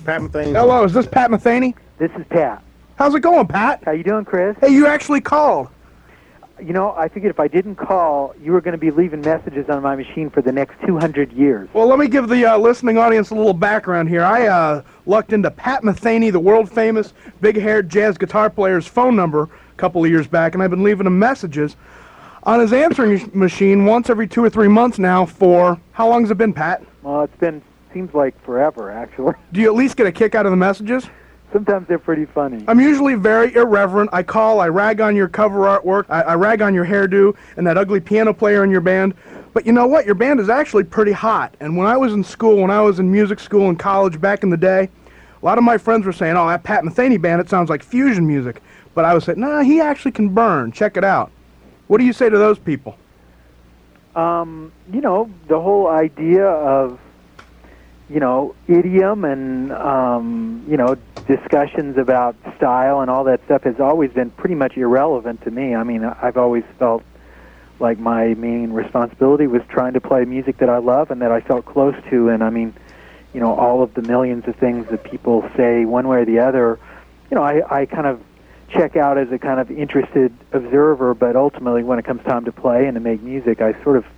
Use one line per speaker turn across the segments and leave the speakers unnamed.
Pat Metheny.
Hello, is this Pat Metheny?
This is Pat.
How's it going, Pat?
How you doing, Chris?
Hey, you actually called.
You know, I figured if I didn't call, you were going to be leaving messages on my machine for the next 200 years.
Well, let me give the listening audience a little background here. I lucked into Pat Metheny, the world-famous big-haired jazz guitar player's phone number a couple of years back, and I've been leaving him messages on his answering machine once every 2 or 3 months now for, how long has it been, Pat?
Well, seems like forever, actually.
Do you at least get a kick out of the messages?
Sometimes they're pretty funny.
I'm usually very irreverent. I call, I rag on your cover artwork, I rag on your hairdo and that ugly piano player in your band. But you know what? Your band is actually pretty hot. And when I was in school, when I was in music school and college back in the day, a lot of my friends were saying, oh, that Pat Metheny band, it sounds like fusion music. But I was saying, nah, he actually can burn. Check it out. What do you say to those people?
You know, the whole idea of, you know, idiom and, you know, discussions about style and all that stuff has always been pretty much irrelevant to me. I mean, I've always felt like my main responsibility was trying to play music that I love and that I felt close to. And, I mean, you know, all of the millions of things that people say one way or the other, you know, I kind of check out as a kind of interested observer, but ultimately when it comes time to play and to make music, I sort of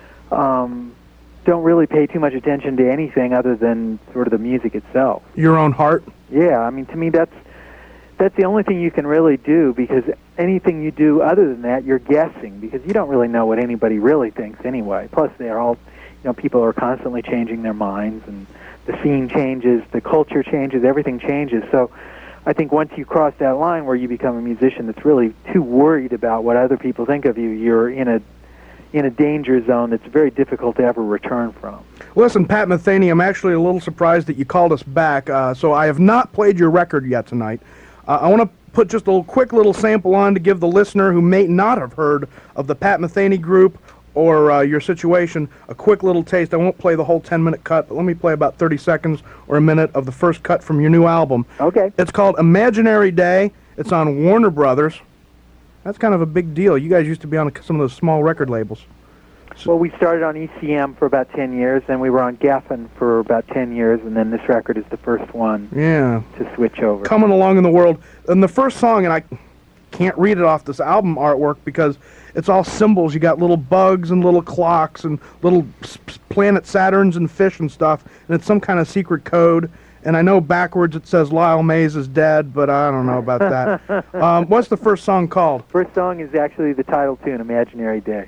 don't really pay too much attention to anything other than sort of the music itself.
Your own heart?
Yeah, I mean, to me, that's the only thing you can really do, because anything you do other than that, you're guessing, because you don't really know what anybody really thinks anyway. Plus, they're all, you know, people are constantly changing their minds, and the scene changes, the culture changes, everything changes. So I think once you cross that line where you become a musician that's really too worried about what other people think of you, you're in a danger zone that's very difficult to ever return from.
Listen, Pat Metheny, I'm actually a little surprised that you called us back. So I have not played your record yet tonight. I want to put just a quick little sample on to give the listener who may not have heard of the Pat Metheny group or your situation a quick little taste. I won't play the whole 10-minute cut, but let me play about 30 seconds or a minute of the first cut from your new album.
Okay.
It's called Imaginary Day. It's on Warner Brothers. That's kind of a big deal. You guys used to be on some of those small record labels.
Well, we started on ECM for about 10 years, then we were on Geffen for about 10 years, and then this record is the first one to switch over.
Coming along in the world. And the first song, and I can't read it off this album artwork because it's all symbols. You got little bugs and little clocks and little planet Saturns and fish and stuff, and it's some kind of secret code. And I know backwards it says Lyle Mays is dead, but I don't know about that. What's the first song called?
First song is actually the title tune, Imaginary Day.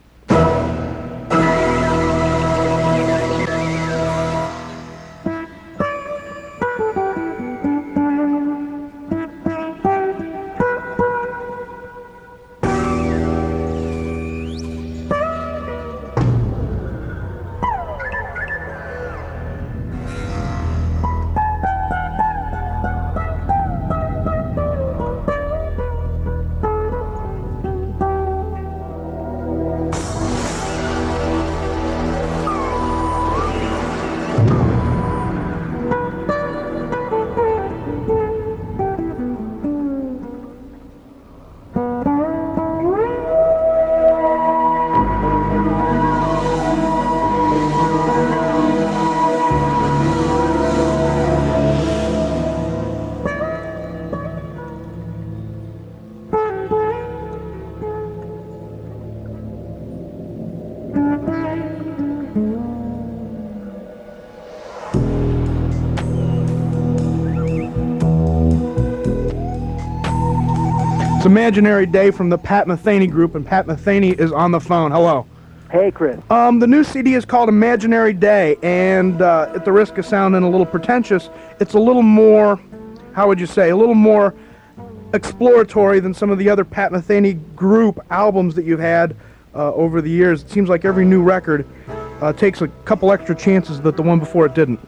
It's Imaginary Day from the Pat Metheny group, and Pat Metheny is on the phone. Hello.
Hey, Chris.
The new CD is called Imaginary Day, and at the risk of sounding a little pretentious, it's a little more, how would you say, a little more exploratory than some of the other Pat Metheny group albums that you've had over the years. It seems like every new record takes a couple extra chances that the one before it didn't.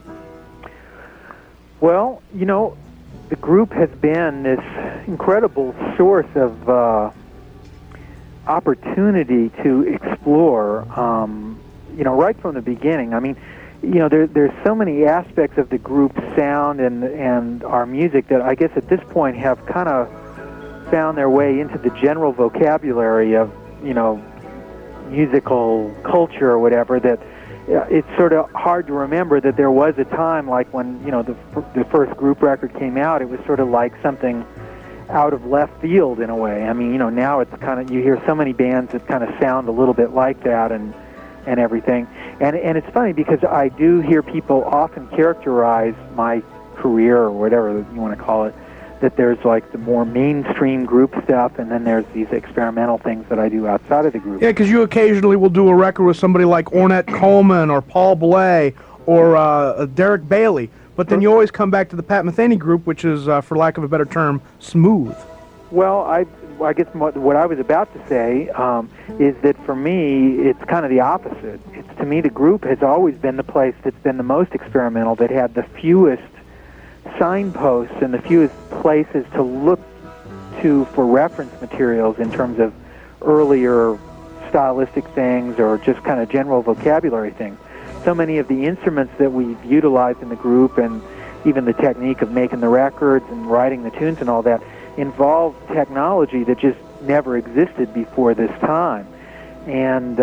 Well, you know, the group has been this incredible source of opportunity to explore, you know, right from the beginning. I mean, you know, there's so many aspects of the group's sound and our music that I guess at this point have kind of found their way into the general vocabulary of, you know, musical culture or whatever, that it's sort of hard to remember that there was a time like when, you know, the first group record came out, it was sort of like something out of left field in a way. I mean, you know, now it's kind of, you hear so many bands that kind of sound a little bit like that and everything. And it's funny because I do hear people often characterize my career, or whatever you want to call it, that there's like the more mainstream group stuff, and then there's these experimental things that I do outside of the group.
Yeah, because you occasionally will do a record with somebody like Ornette Coleman or Paul Bley or Derek Bailey, but then you always come back to the Pat Metheny group, which is, for lack of a better term, smooth.
Well, I guess what I was about to say is that for me, it's kind of the opposite. It's, to me, the group has always been the place that's been the most experimental, that had the fewest signposts and the fewest places to look to for reference materials in terms of earlier stylistic things or just kind of general vocabulary things. So many of the instruments that we've utilized in the group, and even the technique of making the records and writing the tunes and all that, involve technology that just never existed before this time. And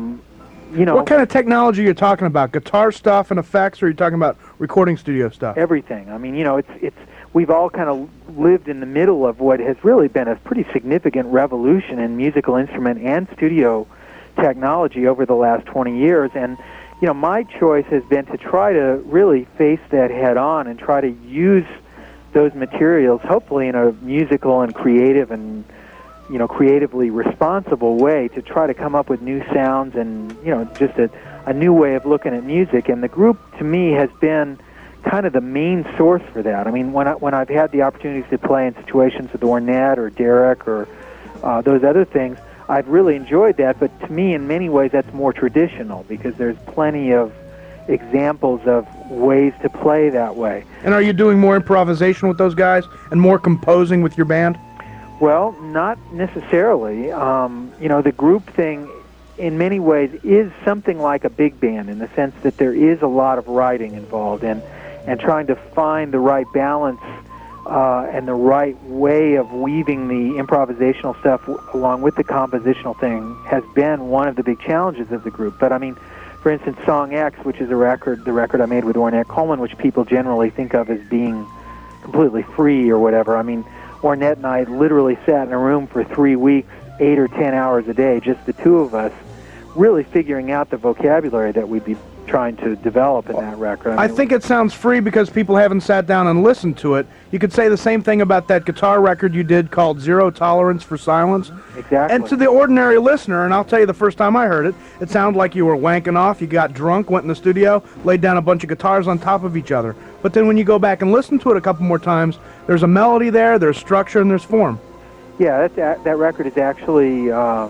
you know,
what kind of technology are you talking about? Guitar stuff and effects, or are you talking about recording studio stuff?
Everything. I mean, you know, it's we've all kind of lived in the middle of what has really been a pretty significant revolution in musical instrument and studio technology over the last 20 years. And, you know, my choice has been to try to really face that head on and try to use those materials, hopefully in a musical and creative and, you know, creatively responsible way, to try to come up with new sounds and, you know, just a new way of looking at music. And the group, to me, has been kind of the main source for that. I mean, when I've had the opportunities to play in situations with Ornette or Derek or those other things, I've really enjoyed that. But to me, in many ways, that's more traditional, because there's plenty of examples of ways to play that way.
And are you doing more improvisation with those guys and more composing with your band?
Well, not necessarily. You know, the group thing, in many ways, is something like a big band, in the sense that there is a lot of writing involved, and trying to find the right balance and the right way of weaving the improvisational stuff along with the compositional thing has been one of the big challenges of the group. But I mean, for instance, Song X, which is the record I made with Ornette Coleman, which people generally think of as being completely free or whatever. I mean, Ornette and I literally sat in a room for 3 weeks, 8 or 10 hours a day, just the two of us, really figuring out the vocabulary that we'd be trying to develop in that record.
I think it sounds free because people haven't sat down and listened to it. You could say the same thing about that guitar record you did called Zero Tolerance for Silence.
Exactly.
And to the ordinary listener, and I'll tell you the first time I heard it, it sounded like you were wanking off, you got drunk, went in the studio, laid down a bunch of guitars on top of each other. But then when you go back and listen to it a couple more times, there's a melody there, there's structure, and there's form.
Yeah, that record is actually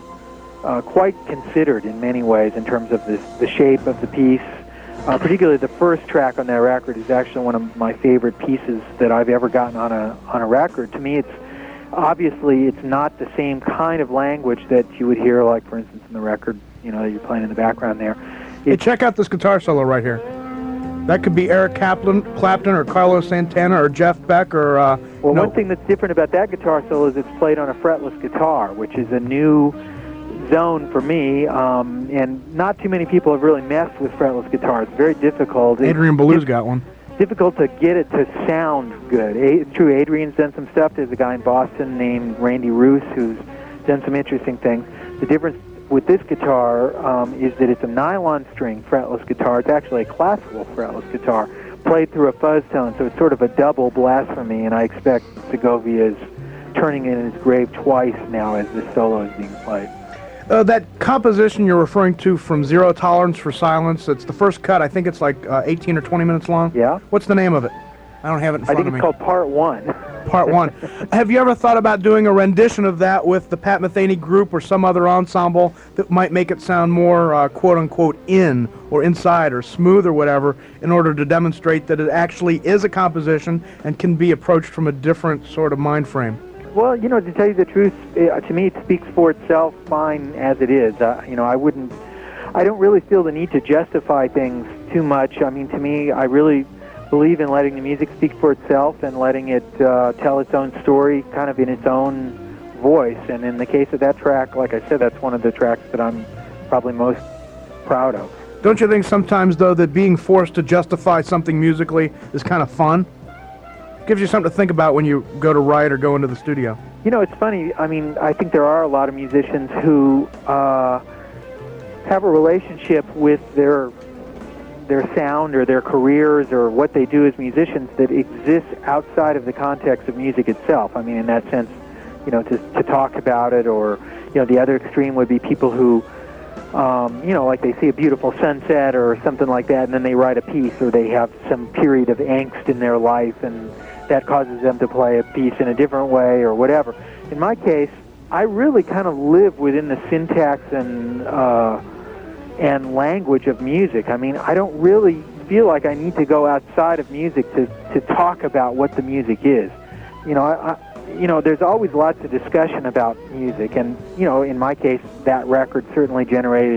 quite considered in many ways in terms of the shape of the piece. Particularly the first track on that record is actually one of my favorite pieces that I've ever gotten on a record. To me, it's obviously it's not the same kind of language that you would hear, like, for instance, in the record, you know, that you're playing in the background there.
Hey, check out this guitar solo right here. That could be Eric Clapton or Carlos Santana or Jeff Beck or...
well, one thing that's different about that guitar solo is it's played on a fretless guitar, which is a new zone for me, and not too many people have really messed with fretless guitars. Very difficult.
Adrian Belews got one.
Difficult to get it to sound good. It's true, Adrian's done some stuff. There's a guy in Boston named Randy Roos who's done some interesting things. The difference with this guitar is that it's a nylon string fretless guitar. It's actually a classical fretless guitar played through a fuzz tone, so it's sort of a double blasphemy, and I expect Segovia is turning in his grave twice now as this solo is being played.
That composition you're referring to from Zero Tolerance for Silence, it's the first cut. I think it's like 18 or 20 minutes long.
Yeah.
What's the name of it? I don't have it in front of me.
I think it's called Part 1.
Part 1. Have you ever thought about doing a rendition of that with the Pat Metheny group or some other ensemble that might make it sound more quote-unquote in or inside or smooth or whatever, in order to demonstrate that it actually is a composition and can be approached from a different sort of mind frame?
Well, you know, to tell you the truth, to me it speaks for itself fine as it is. You know, I don't really feel the need to justify things too much. I mean, to me, I really believe in letting the music speak for itself and letting it tell its own story kind of in its own voice. And in the case of that track, like I said, that's one of the tracks that I'm probably most proud of.
Don't you think sometimes, though, that being forced to justify something musically is kind of fun? Gives you something to think about when you go to write or go into the studio.
You know, it's funny. I mean, I think there are a lot of musicians who have a relationship with their sound or their careers or what they do as musicians that exists outside of the context of music itself. I mean, in that sense, you know, to talk about it, or, you know, the other extreme would be people who, you know, like they see a beautiful sunset or something like that, and then they write a piece, or they have some period of angst in their life, and that causes them to play a piece in a different way or whatever. In my case, I really kind of live within the syntax and language of music. I mean, I don't really feel like I need to go outside of music to talk about what the music is. You know, you know, there's always lots of discussion about music, and, you know, in my case, that record certainly generated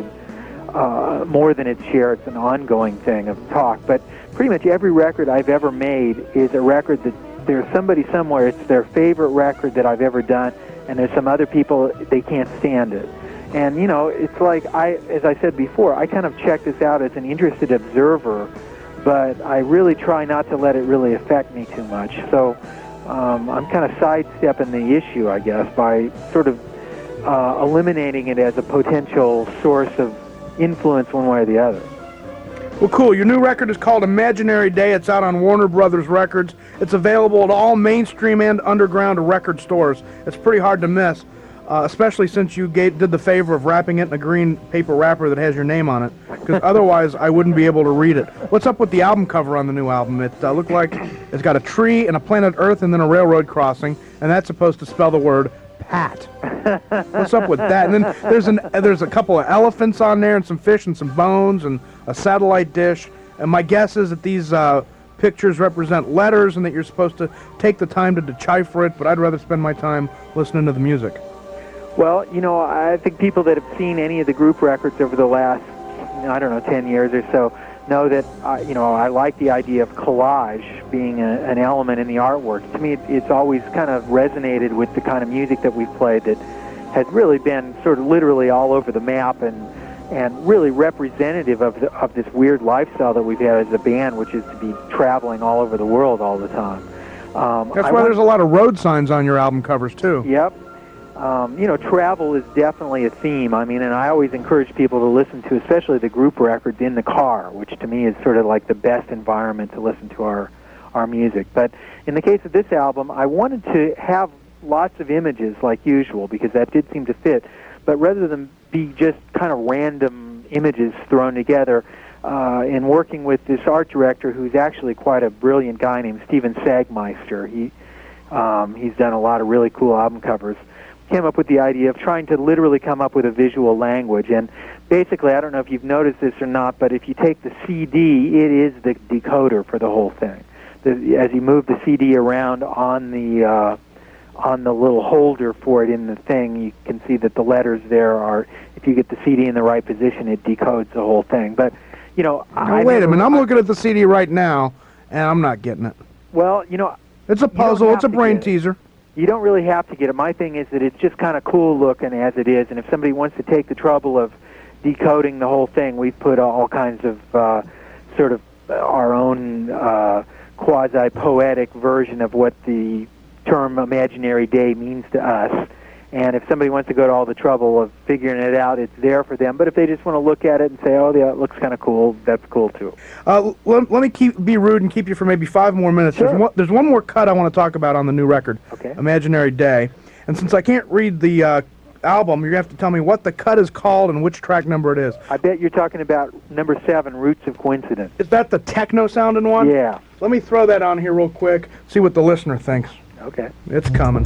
more than its share. It's an ongoing thing of talk, but pretty much every record I've ever made is a record that there's somebody somewhere, it's their favorite record that I've ever done, and there's some other people, they can't stand it. And, you know, it's like, as I said before, I kind of check this out as an interested observer, but I really try not to let it really affect me too much. So I'm kind of sidestepping the issue, I guess, by sort of eliminating it as a potential source of influence one way or the other.
Well, cool. Your new record is called Imaginary Day. It's out on Warner Brothers Records. It's available at all mainstream and underground record stores. It's pretty hard to miss, especially since you did the favor of wrapping it in a green paper wrapper that has your name on it, because otherwise I wouldn't be able to read it. What's up with the album cover on the new album? It looked like it's got a tree and a planet Earth and then a railroad crossing, and that's supposed to spell the word Pat. What's up with that? And then there's a couple of elephants on there and some fish and some bones and a satellite dish. And my guess is that these pictures represent letters and that you're supposed to take the time to decipher it, but I'd rather spend my time listening to the music.
Well, you know, I think people that have seen any of the group records over the last, I don't know, 10 years or so, know that, you know, I like the idea of collage being an element in the artwork. To me, it's always kind of resonated with the kind of music that we've played that has really been sort of literally all over the map and really representative of this weird lifestyle that we've had as a band, which is to be traveling all over the world all the time.
That's why there's a lot of road signs on your album covers, too.
Yep. You know, travel is definitely a theme. I mean, and I always encourage people to listen to, especially the group records, in the car, which to me is sort of like the best environment to listen to our music. But in the case of this album, I wanted to have lots of images like usual, because that did seem to fit. But rather than be just kind of random images thrown together, in working with this art director who's actually quite a brilliant guy named Steven Sagmeister, he's done a lot of really cool album covers, came up with the idea of trying to literally come up with a visual language. And basically, I don't know if you've noticed this or not, but if you take the CD, it is the decoder for the whole thing. As you move the CD around on the little holder for it in the thing, you can see that the letters there are, if you get the CD in the right position, it decodes the whole thing. But, you know...
wait a minute, I'm looking at the CD right now, and I'm not getting it.
Well, you know...
It's a puzzle, it's a brain teaser.
You don't really have to get it. My thing is that it's just kind of cool looking as it is, and if somebody wants to take the trouble of decoding the whole thing, we've put all kinds of sort of our own quasi-poetic version of what the term Imaginary Day means to us. And if somebody wants to go to all the trouble of figuring it out, it's there for them. But if they just want to look at it and say, oh, yeah, it looks kind of cool, that's cool, too.
Let me be rude and keep you for maybe 5 more minutes.
Sure.
There's one more cut I want to talk about on the new record,
okay.
Imaginary Day. And since I can't read the album, you're going to have to tell me what the cut is called and which track number it is.
I bet you're talking about number 7, Roots of Coincidence.
Is that the techno-sounding one?
Yeah.
Let me throw that on here real quick, see what the listener thinks.
Okay.
It's coming.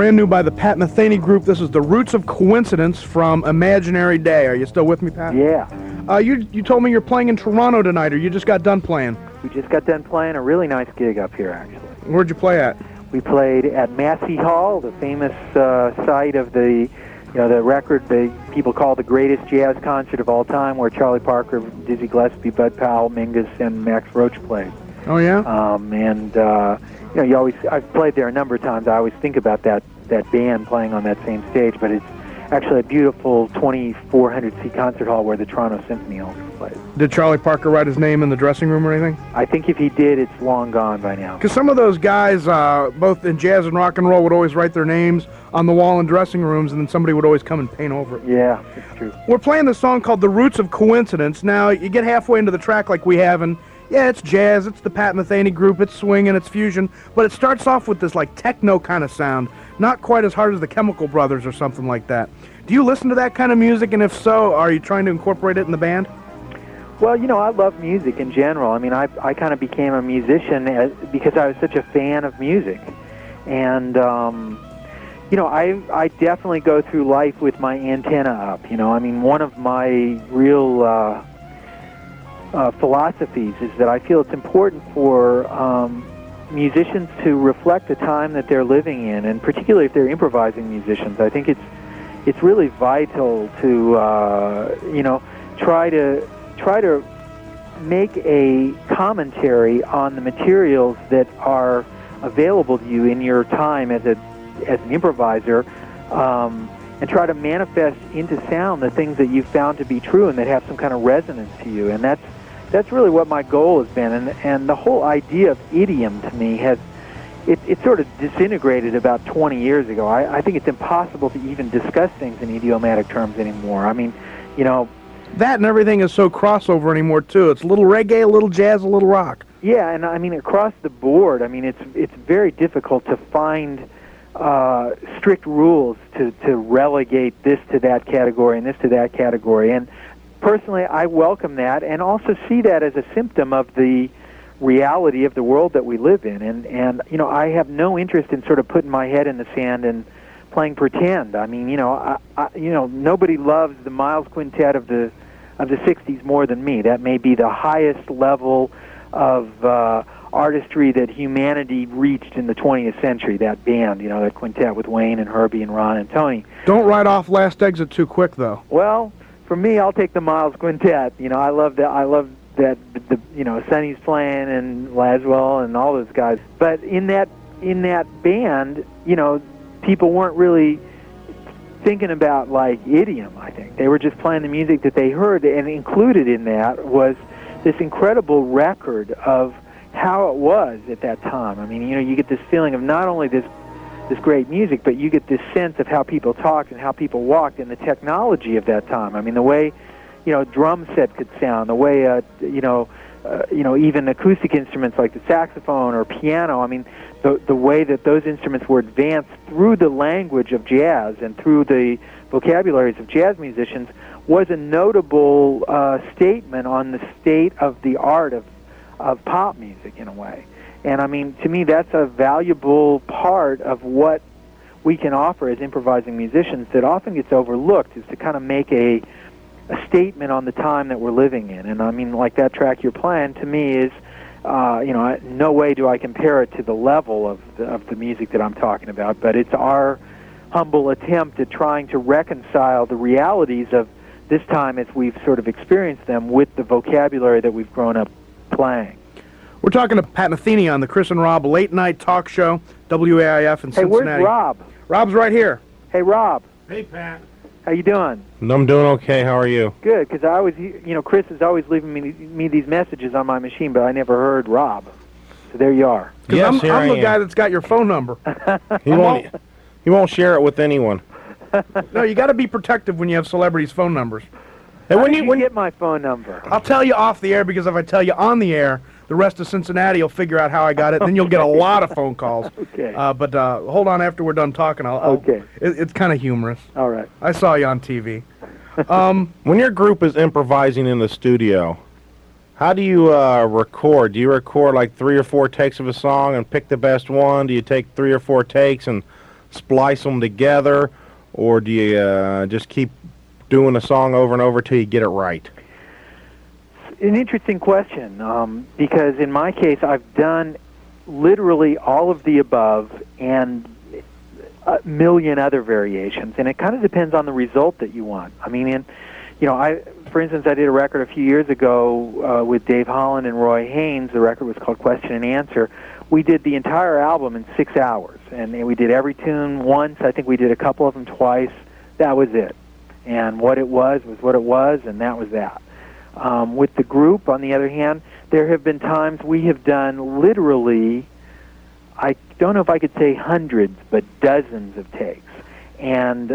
brand new by the Pat Metheny Group. This is The Roots of Coincidence from Imaginary Day. Are you still with me, Pat?
Yeah.
You told me you're playing in Toronto tonight, or you just got done playing?
We just got done playing a really nice gig up here, actually.
Where'd you play at?
We played at Massey Hall, the famous site of the record people call the greatest jazz concert of all time, where Charlie Parker, Dizzy Gillespie, Bud Powell, Mingus, and Max Roach played.
Oh, yeah?
I've played there a number of times. I always think about that band playing on that same stage, but it's actually a beautiful 2,400-seat concert hall where the Toronto Symphony also plays.
Did Charlie Parker write his name in the dressing room or anything?
I think if he did, it's long gone by now.
Because some of those guys, both in jazz and rock and roll, would always write their names on the wall in dressing rooms, and then somebody would always come and paint over it.
Yeah, it's true.
We're playing this song called The Roots of Coincidence. Now, you get halfway into the track like we have, and yeah, it's jazz, it's the Pat Metheny Group, it's swinging, it's fusion, but it starts off with this like techno kind of sound, not quite as hard as the Chemical Brothers or something like that. Do you listen to that kind of music, and if so, are you trying to incorporate it in the band?
Well, I love music in general. I mean, I kind of became a musician because I was such a fan of music. And, I definitely go through life with my antenna up. I mean, one of my real philosophies is that I feel it's important for musicians to reflect the time that they're living in, and particularly if they're improvising musicians. I think it's really vital to try to make a commentary on the materials that are available to you in your time as an improviser, and try to manifest into sound the things that you've found to be true and that have some kind of resonance to you. And that's really what my goal has been. And the whole idea of idiom to me it sort of disintegrated about 20 years ago. I think it's impossible to even discuss things in idiomatic terms anymore. I mean,
that and everything is so crossover anymore, too. It's a little reggae, a little jazz, a little rock.
Yeah, and I mean, across the board, I mean, it's very difficult to find strict rules to relegate this to that category and this to that category. And personally, I welcome that and also see that as a symptom of the reality of the world that we live in. And I have no interest in sort of putting my head in the sand and playing pretend. I mean, nobody loves the Miles Quintet of the 60s more than me. That may be the highest level of artistry that humanity reached in the 20th century, that band, that quintet with Wayne and Herbie and Ron and Tony.
Don't write off Last Exit too quick, though.
Well, for me, I'll take the Miles Quintet. I love that Sonny's playing and Laswell and all those guys. But in that band, people weren't really thinking about like idiom, I think. They were just playing the music that they heard, and included in that was this incredible record of how it was at that time. I mean, you get this feeling of not only this great music, but you get this sense of how people talked and how people walked and the technology of that time. I mean, the way, drum set could sound, the way, even acoustic instruments like the saxophone or piano. I mean, the way that those instruments were advanced through the language of jazz and through the vocabularies of jazz musicians was a notable statement on the state of the art of pop music in a way. And I mean, to me, that's a valuable part of what we can offer as improvising musicians that often gets overlooked, is to kind of make a statement on the time that we're living in. And I mean, like that track you're playing, to me is, no way do I compare it to the level of the music that I'm talking about, but it's our humble attempt at trying to reconcile the realities of this time as we've sort of experienced them with the vocabulary that we've grown up playing.
We're talking to Pat Metheny on the Chris and Rob late night talk show, WAIF in Cincinnati.
Hey, where's Rob?
Rob's right here.
Hey, Rob.
Hey, Pat.
How you doing?
I'm doing okay. How are you?
Good, because I always, Chris is always leaving me these messages on my machine, but I never heard Rob. So there you are.
Yes, I'm the guy that's got your phone number.
He won't share it with anyone.
No, you got to be protective when you have celebrities' phone numbers.
And when you get my phone number,
I'll tell you off the air, because if I tell you on the air, the rest of Cincinnati will figure out how I got it. Then you'll get a lot of phone calls.
Okay.
But hold on, after we're done talking,
okay.
It's kind of humorous.
All right.
I saw you on TV.
When your group is improvising in the studio, how do you record? Do you record like 3 or 4 takes of a song and pick the best one? Do you take 3 or 4 takes and splice them together, or do you just keep doing a song over and over till you get it right?
An interesting question, because in my case, I've done literally all of the above and a million other variations, and it kind of depends on the result that you want. I mean, for instance, I did a record a few years ago with Dave Holland and Roy Haynes. The record was called Question and Answer. We did the entire album in 6 hours, and we did every tune once. I think we did a couple of them twice. That was it. And what it was what it was, and that was that. With the group, on the other hand, there have been times we have done literally, I don't know if I could say hundreds, but dozens of takes. And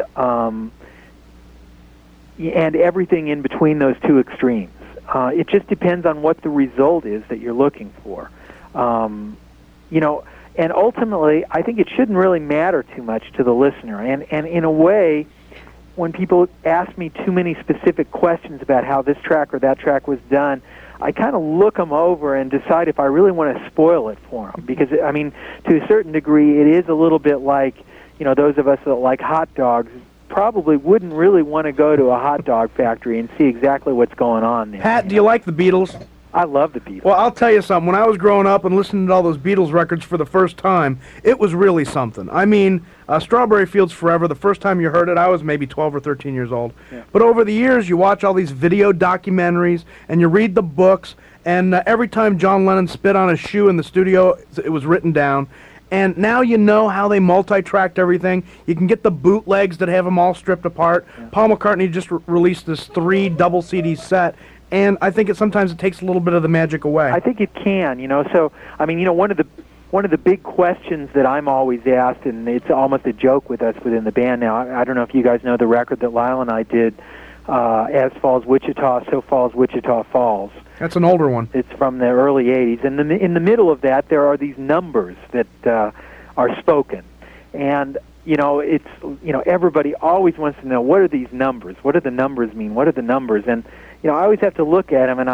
everything in between those two extremes. It just depends on what the result is that you're looking for. And ultimately, I think it shouldn't really matter too much to the listener. And in a way, when people ask me too many specific questions about how this track or that track was done, I kind of look them over and decide if I really want to spoil it for them. Because, I mean, to a certain degree, it is a little bit like, those of us that like hot dogs probably wouldn't really want to go to a hot dog factory and see exactly what's going on there.
Pat, do you like the Beatles?
I love the Beatles.
Well, I'll tell you something. When I was growing up and listening to all those Beatles records for the first time, it was really something. I mean, Strawberry Fields Forever, the first time you heard it, I was maybe 12 or 13 years old. Yeah. But over the years, you watch all these video documentaries, and you read the books, and every time John Lennon spit on a shoe in the studio, it was written down. And now you know how they multi-tracked everything. You can get the bootlegs that have them all stripped apart. Yeah. Paul McCartney just released this 3 double CD set, and I think sometimes it takes a little bit of the magic away.
I think it can, So, I mean, one of the big questions that I'm always asked, and it's almost a joke with us within the band now. I don't know if you guys know the record that Lyle and I did, As Falls Wichita, So Falls Wichita Falls.
That's an older one.
It's from the early 80s. And in the middle of that, there are these numbers that are spoken. And, everybody always wants to know, what are these numbers? What do the numbers mean? What are the numbers? And, I always have to look at them,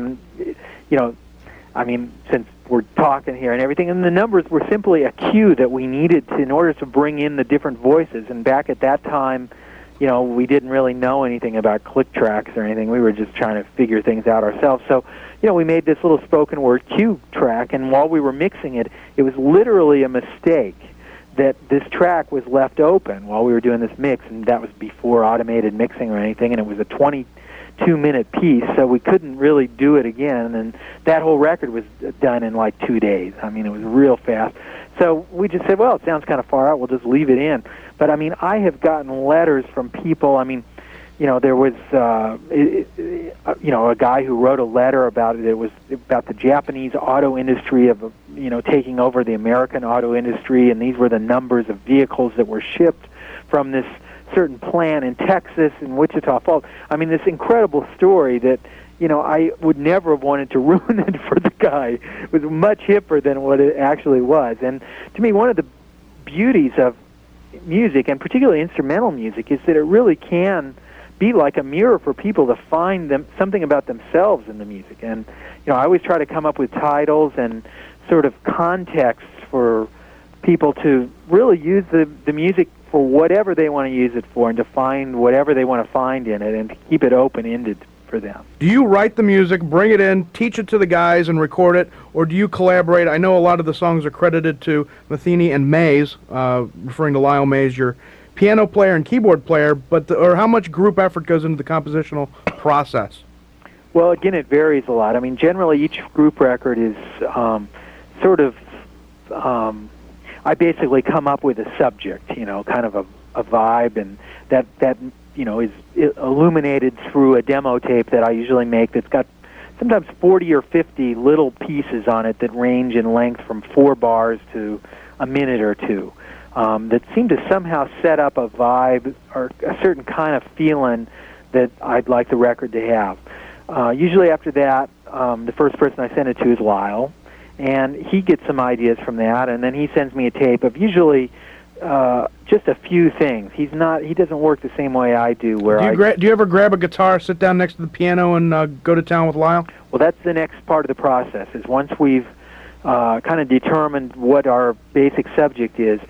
since we're talking here and everything, and the numbers were simply a cue that we needed in order to bring in the different voices. And back at that time, we didn't really know anything about click tracks or anything. We were just trying to figure things out ourselves. So, we made this little spoken word cue track, and while we were mixing it, it was literally a mistake that this track was left open while we were doing this mix, and that was before automated mixing or anything, and it was a 22-minute piece, so we couldn't really do it again, and that whole record was done in like 2 days. I mean, it was real fast. So we just said, well, it sounds kind of far out, we'll just leave it in. But, I mean, I have gotten letters from people. I mean, there was, a guy who wrote a letter about it. It was about the Japanese auto industry of, taking over the American auto industry, and these were the numbers of vehicles that were shipped from this certain plant in Texas and Wichita Falls. I mean, this incredible story that, I would never have wanted to ruin it for the guy. It was much hipper than what it actually was. And to me, one of the beauties of music, and particularly instrumental music, is that it really can be like a mirror for people to find something about themselves in the music. And, I always try to come up with titles and sort of contexts for people to really use the music for whatever they want to use it for, and to find whatever they want to find in it, and to keep it open-ended for them.
Do you write the music, bring it in, teach it to the guys, and record it, or do you collaborate? I know a lot of the songs are credited to Metheny and Mays, referring to Lyle Mays, your piano player and keyboard player, or how much group effort goes into the compositional process?
Well, again, it varies a lot. I mean, generally each group record is I basically come up with a subject, kind of a vibe, and that is illuminated through a demo tape that I usually make that's got sometimes 40 or 50 little pieces on it that range in length from 4 bars to a minute or two, that seem to somehow set up a vibe or a certain kind of feeling that I'd like the record to have. Usually after that, the first person I send it to is Lyle, and he gets some ideas from that, and then he sends me a tape of usually just a few things. He doesn't work the same way I do. Do
you ever grab a guitar, sit down next to the piano, and go to town with Lyle?
Well, that's the next part of the process, is once we've kind of determined what our basic subject is,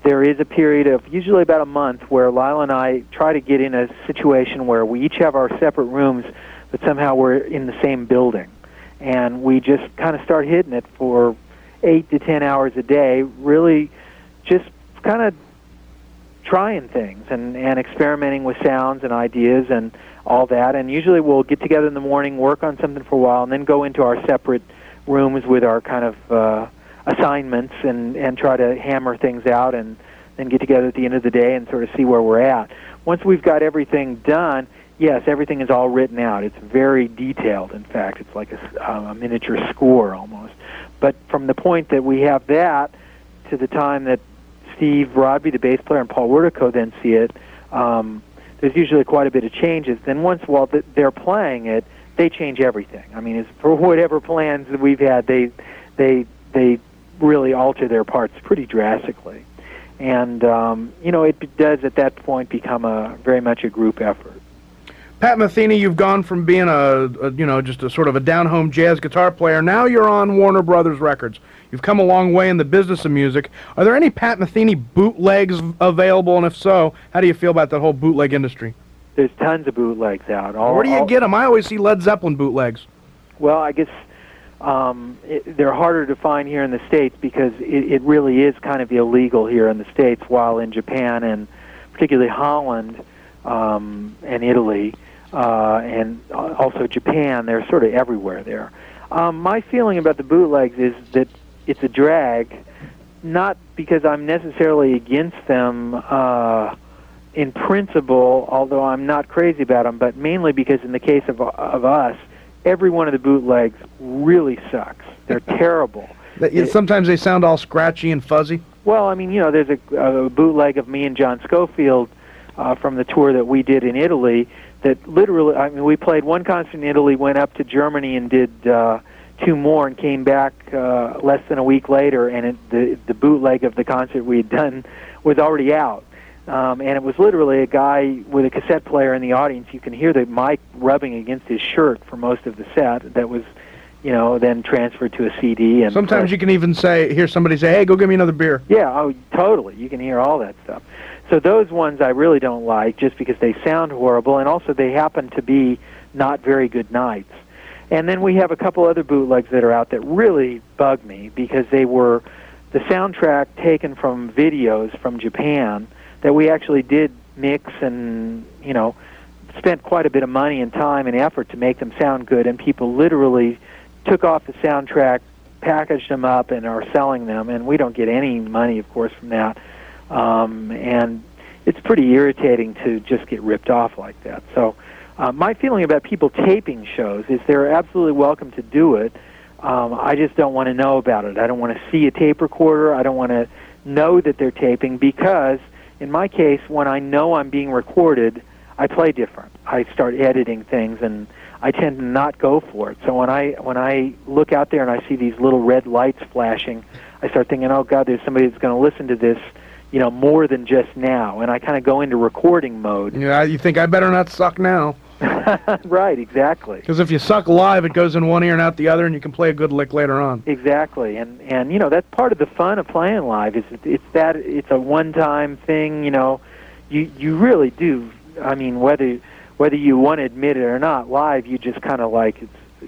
there is a period of usually about a month where Lila and I try to get in a situation where we each have our separate rooms, but somehow we're in the same building. And we just kind of start hitting it for 8 to 10 hours a day, really just kind of trying things and experimenting with sounds and ideas and all that. And usually we'll get together in the morning, work on something for a while, and then go into our separate rooms with our kind of assignments and try to hammer things out and then get together at the end of the day and sort of see where we're at. Once we've got everything done, yes, everything is all written out. It's very detailed, in fact. It's like a miniature score almost. But from the point that we have that to the time that Steve Rodby, the bass player, and Paul Wertico then see it, there's usually quite a bit of changes. Then once while they're playing it, they change everything. I mean, it's, for whatever plans that we've had, they really alter their parts pretty drastically. And, it does at that point become very much a group effort.
Pat Metheny, you've gone from being just a sort of a down-home jazz guitar player. Now you're on Warner Brothers Records. You've come a long way in the business of music. Are there any Pat Metheny bootlegs available? And if so, how do you feel about that whole bootleg industry?
There's tons of bootlegs out.
Where do you get them? I always see Led Zeppelin bootlegs.
Well, I guess they're harder to find here in the States because it really is kind of illegal here in the States, while in Japan and particularly Holland and Italy and also Japan, they're sort of everywhere there. My feeling about the bootlegs is that it's a drag, not because I'm necessarily against them in principle, although I'm not crazy about them, but mainly because in the case of us, every one of the bootlegs really sucks. They're terrible.
Sometimes they sound all scratchy and fuzzy.
Well, I mean, there's a bootleg of me and John Scofield from the tour that we did in Italy that literally, I mean, we played one concert in Italy, went up to Germany and did 2 more and came back less than a week later, and the bootleg of the concert we had done was already out. And it was literally a guy with a cassette player in the audience. You can hear the mic rubbing against his shirt for most of the set. That was, then transferred to a CD. And
sometimes you can even hear somebody say, "Hey, go get me another beer."
Yeah, oh, totally. You can hear all that stuff. So those ones I really don't like, just because they sound horrible, and also they happen to be not very good nights. And then we have a couple other bootlegs that are out that really bug me because they were the soundtrack taken from videos from Japan that we actually did mix and, spent quite a bit of money and time and effort to make them sound good, and people literally took off the soundtrack, packaged them up, and are selling them, and we don't get any money, of course, from that. And it's pretty irritating to just get ripped off like that. So my feeling about people taping shows is they're absolutely welcome to do it. I just don't want to know about it. I don't want to see a tape recorder. I don't want to know that they're taping because, in my case, when I know I'm being recorded, I play different. I start editing things, and I tend to not go for it. So when I look out there and I see these little red lights flashing, I start thinking, oh, God, there's somebody that's going to listen to this, more than just now. And I kind of go into recording mode.
Yeah, you think I better not suck now.
Right, exactly.
Because if you suck live, it goes in one ear and out the other, and you can play a good lick later on.
Exactly, and that's part of the fun of playing live. It's a one-time thing. You really do. I mean, whether you want to admit it or not, live you just kind of like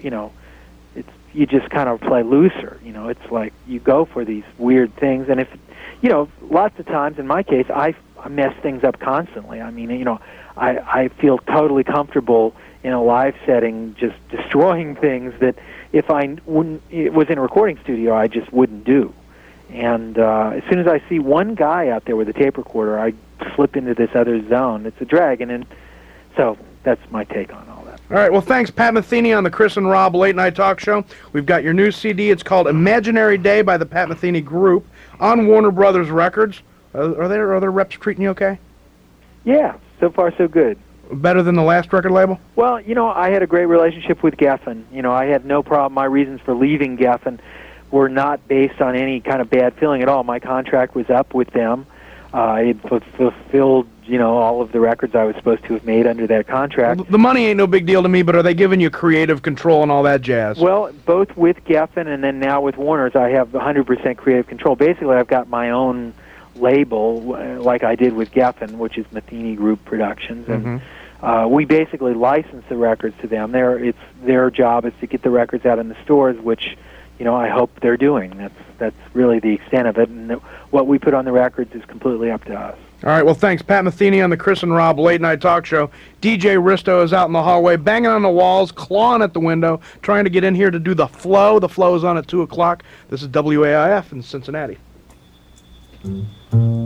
you just kind of play looser. It's like you go for these weird things, and if lots of times in my case I mess things up constantly. I mean, I feel totally comfortable in a live setting just destroying things that if it was in a recording studio, I just wouldn't do. And as soon as I see one guy out there with a tape recorder, I slip into this other zone. It's a drag, and so that's my take on all that.
All right, well, thanks, Pat Metheny on the Chris and Rob Late Night Talk Show. We've got your new CD. It's called Imaginary Day by the Pat Metheny Group on Warner Brothers Records. Are their reps treating you okay?
Yeah, so far so good.
Better than the last record label?
Well, I had a great relationship with Geffen. I had no problem. My reasons for leaving Geffen were not based on any kind of bad feeling at all. My contract was up with them. I had fulfilled, all of the records I was supposed to have made under that contract.
The money ain't no big deal to me, but are they giving you creative control and all that jazz?
Well, both with Geffen and then now with Warner's, I have 100% creative control. Basically, I've got my own label, like I did with Geffen, which is Matheny Group Productions, and we basically license the records to them. It's their job is to get the records out in the stores, which, I hope they're doing. That's really the extent of it, and what we put on the records is completely up to us.
All right, well, thanks. Pat Metheny on the Chris and Rob Late Night Talk Show. DJ Risto is out in the hallway, banging on the walls, clawing at the window, trying to get in here to do the flow. The flow is on at 2 o'clock. This is WAIF in Cincinnati.